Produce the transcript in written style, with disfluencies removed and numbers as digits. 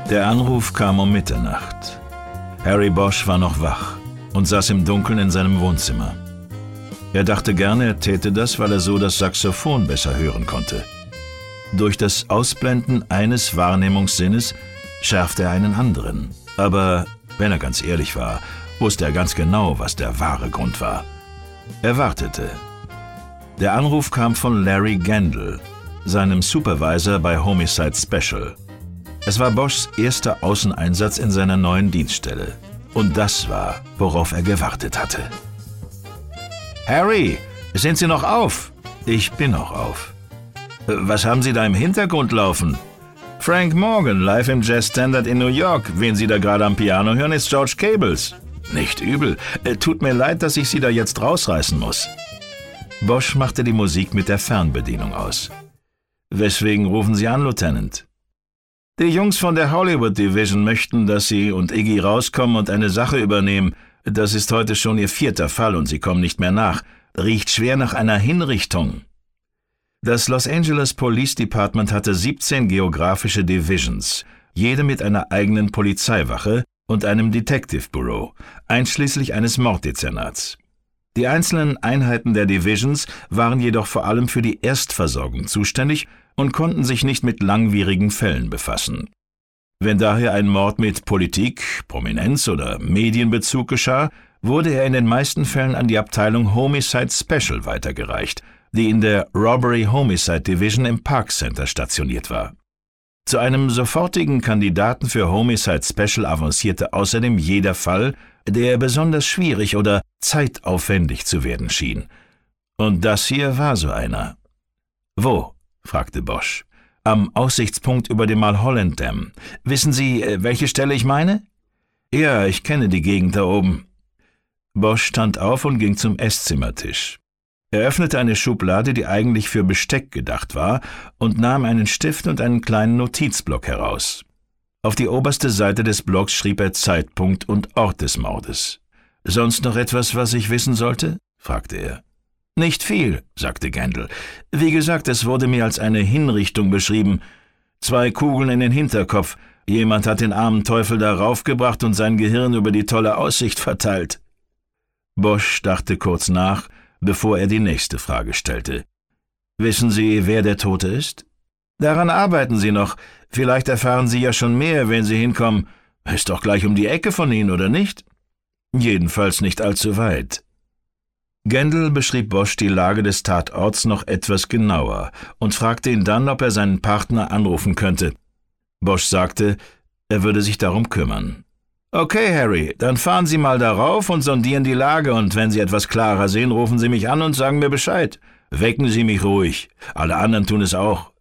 Der Anruf kam um Mitternacht. Harry Bosch war noch wach und saß im Dunkeln in seinem Wohnzimmer. Er dachte gerne, er täte das, weil er so das Saxophon besser hören konnte. Durch das Ausblenden eines Wahrnehmungssinnes schärfte er einen anderen. Aber wenn er ganz ehrlich war, wusste er ganz genau, was der wahre Grund war. Er wartete. Der Anruf kam von Larry Gendel, seinem Supervisor bei Homicide Special. Es war Boschs erster Außeneinsatz in seiner neuen Dienststelle. Und das war, worauf er gewartet hatte. »Harry, sind Sie noch auf?« »Ich bin noch auf.« »Was haben Sie da im Hintergrund laufen?« »Frank Morgan, live im Jazz Standard in New York. Wen Sie da gerade am Piano hören, ist George Cables.« »Nicht übel. Tut mir leid, dass ich Sie da jetzt rausreißen muss.« Bosch machte die Musik mit der Fernbedienung aus. »Weswegen rufen Sie an, Lieutenant?« »Die Jungs von der Hollywood Division möchten, dass Sie und Iggy rauskommen und eine Sache übernehmen. Das ist heute schon Ihr 4. Fall und Sie kommen nicht mehr nach. Riecht schwer nach einer Hinrichtung.« Das Los Angeles Police Department hatte 17 geografische Divisions, jede mit einer eigenen Polizeiwache und einem Detective Bureau, einschließlich eines Morddezernats. Die einzelnen Einheiten der Divisions waren jedoch vor allem für die Erstversorgung zuständig und konnten sich nicht mit langwierigen Fällen befassen. Wenn daher ein Mord mit Politik, Prominenz oder Medienbezug geschah, wurde er in den meisten Fällen an die Abteilung Homicide Special weitergereicht, die in der Robbery Homicide Division im Park Center stationiert war. Zu einem sofortigen Kandidaten für Homicide Special avancierte außerdem jeder Fall, der besonders schwierig oder zeitaufwendig zu werden schien. Und das hier war so einer. »Wo?« fragte Bosch. »Am Aussichtspunkt über dem Mulholland Dam. Wissen Sie, welche Stelle ich meine?« »Ja, ich kenne die Gegend da oben.« Bosch stand auf und ging zum Esszimmertisch. Er öffnete eine Schublade, die eigentlich für Besteck gedacht war, und nahm einen Stift und einen kleinen Notizblock heraus. Auf die oberste Seite des Blocks schrieb er Zeitpunkt und Ort des Mordes. »Sonst noch etwas, was ich wissen sollte?« fragte er. »Nicht viel«, sagte Gendel. »Wie gesagt, es wurde mir als eine Hinrichtung beschrieben. 2 Kugeln in den Hinterkopf. Jemand hat den armen Teufel da raufgebracht und sein Gehirn über die tolle Aussicht verteilt.« Bosch dachte kurz nach, bevor er die nächste Frage stellte. »Wissen Sie, wer der Tote ist?« »Daran arbeiten Sie noch. Vielleicht erfahren Sie ja schon mehr, wenn Sie hinkommen. Ist doch gleich um die Ecke von Ihnen, oder nicht?« »Jedenfalls nicht allzu weit.« Gendel beschrieb Bosch die Lage des Tatorts noch etwas genauer und fragte ihn dann, ob er seinen Partner anrufen könnte. Bosch sagte, er würde sich darum kümmern. »Okay, Harry, dann fahren Sie mal darauf und sondieren die Lage, und wenn Sie etwas klarer sehen, rufen Sie mich an und sagen mir Bescheid. Wecken Sie mich ruhig. Alle anderen tun es auch.